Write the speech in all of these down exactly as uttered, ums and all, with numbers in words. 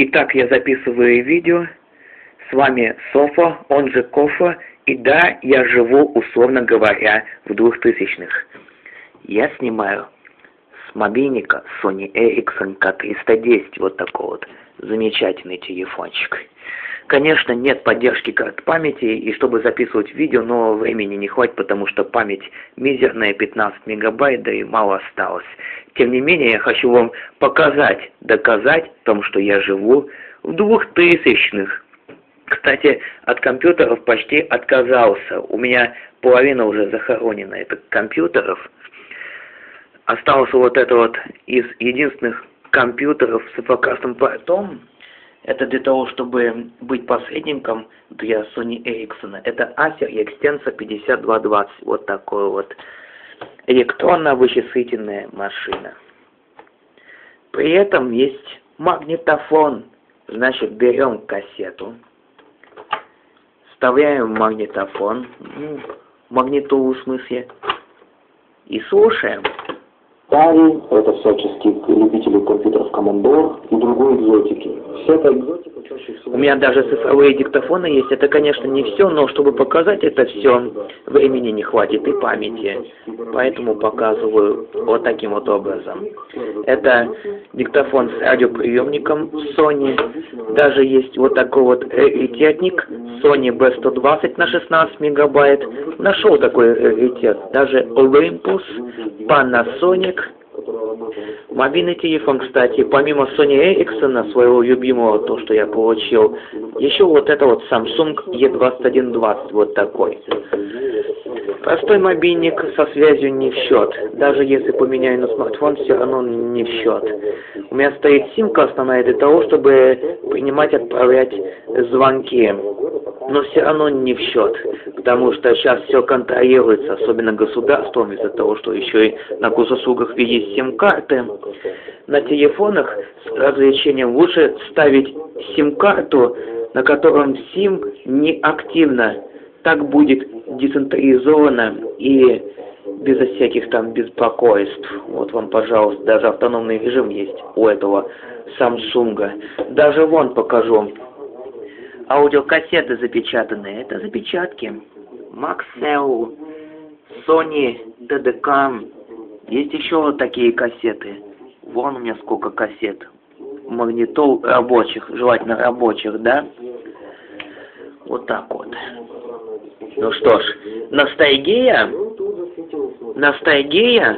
Итак, я записываю видео. С вами Софа, он же Кофа. И да, я живу, условно говоря, в двухтысячных. Я снимаю с мобильника Sony Ericsson K триста десять. Вот такой вот замечательный телефончик. Конечно, нет поддержки карт памяти, и чтобы записывать видео, но времени не хватит, потому что память мизерная, пятнадцать мегабайт, да и мало осталось. Тем не менее, я хочу вам показать, доказать в том, что я живу в двухтысячных. Кстати, от компьютеров почти отказался. У меня половина уже захоронена, это компьютеров. Остался вот это вот из единственных компьютеров с инфракрасным портом. Это для того, чтобы быть посредником для Sony Ericsson. Это Acer Extensa пятьдесят два двадцать. Вот такой вот электронно-вычислительная машина. При этом есть магнитофон. Значит, берем кассету, вставляем магнитофон, магнитолу в смысле, и слушаем. Тари, это всячески любители компьютеров Commodore и другой экзотики. Вся эта экзотика чаще всего... У меня даже цифровые диктофоны есть. Это, конечно, не все, но чтобы показать это все, времени не хватит и памяти. Поэтому показываю вот таким вот образом. Это диктофон с радиоприемником Sony. Даже есть вот такой вот раритетник Sony би сто двадцать на шестнадцать мегабайт. Нашел такой раритет. Даже Olympus, Panasonic. Мобильный телефон, кстати, помимо Sony Ericsson, своего любимого, то, что я получил, еще вот это вот Samsung и двадцать один двадцать, вот такой. Простой мобильник со связью не в счет. Даже если поменяю на смартфон, все равно не в счет. У меня стоит симка основная для того, чтобы принимать, отправлять звонки. Но все равно не в счет, потому что сейчас все контролируется, особенно государством, из-за того, что еще и на госуслугах есть сим-карты. На телефонах с развлечением лучше ставить сим-карту, на котором сим не активно. Так будет децентрализовано и безо всяких там беспокойств. Вот вам, пожалуйста, даже автономный режим есть у этого Samsung. Даже вон покажу. Аудиокассеты запечатанные. Это запечатки. Maxell, Sony, тэ дэ ка. Есть еще вот такие кассеты. Вон у меня сколько кассет. Магнитол рабочих, желательно рабочих, да? Вот так вот. Ну что ж, ностальгия? Ностальгия?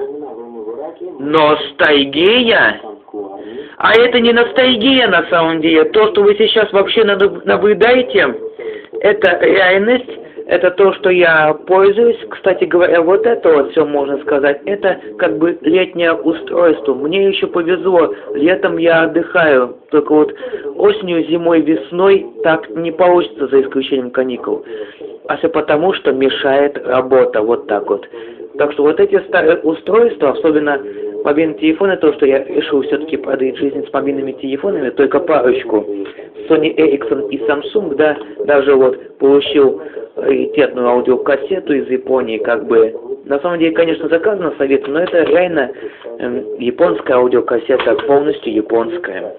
Ностальгия? А это не ностальгия на самом деле. То, что вы сейчас вообще наблюдаете, это реальность, это то, что я пользуюсь. Кстати говоря, вот это вот все можно сказать, это как бы летнее устройство. Мне еще повезло, летом я отдыхаю. Только вот осенью, зимой, весной так не получится, за исключением каникул. А все потому, что мешает работа, вот так вот. Так что вот эти старые устройства, особенно мобильные телефоны, то, что я решил все-таки продлить жизнь с мобильными телефонами, только парочку, Sony Ericsson и Samsung, да, даже вот получил раритетную аудиокассету из Японии, как бы, на самом деле, конечно, заказано советом, но это реально э, японская аудиокассета, полностью японская.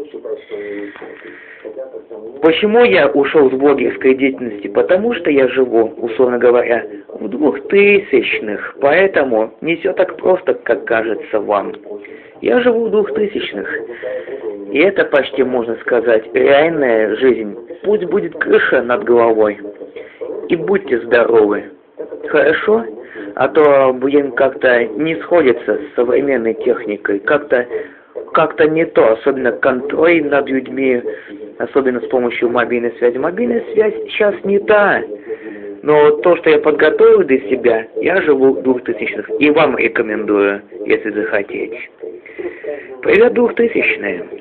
Почему я ушел с блогерской деятельности? Потому что я живу, условно говоря, в двухтысячных, поэтому не все так просто, как кажется вам. Я живу в двухтысячных, и это почти, можно сказать, реальная жизнь. Пусть будет крыша над головой, и будьте здоровы. Хорошо? А то, блин, как-то не сходится с современной техникой, как-то как-то не то, особенно контроль над людьми, особенно с помощью мобильной связи. Мобильная связь сейчас не та, но то, что я подготовил для себя, я живу в двухтысячных, и вам рекомендую, если захотите. Привет, двухтысячные!